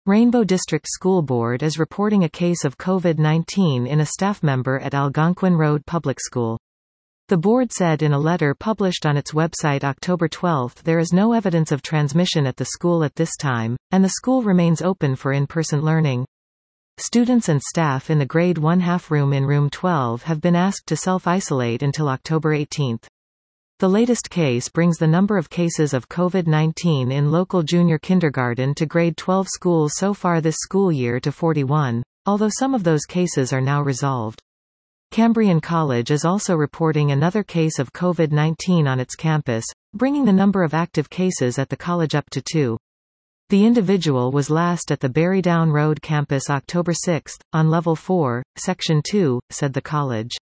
Rainbow District School Board is reporting a case of COVID-19 in a staff member at Algonquin Road Public School. The board said in a letter published on its website October 12 there is no evidence of transmission at the school at this time, and the school remains open for in-person learning. Students and staff in the Grade 1 half room in Room 12 have been asked to self-isolate until October 18. The latest case brings the number of cases of COVID-19 in local junior kindergarten to grade 12 schools so far this school year to 41, although some of those cases are now resolved. Cambrian College is also reporting another case of COVID-19 on its campus, bringing the number of active cases at the college up to 2. The individual was last at the Barry Down Road campus October 6, on Level 4, Section 2, said the college.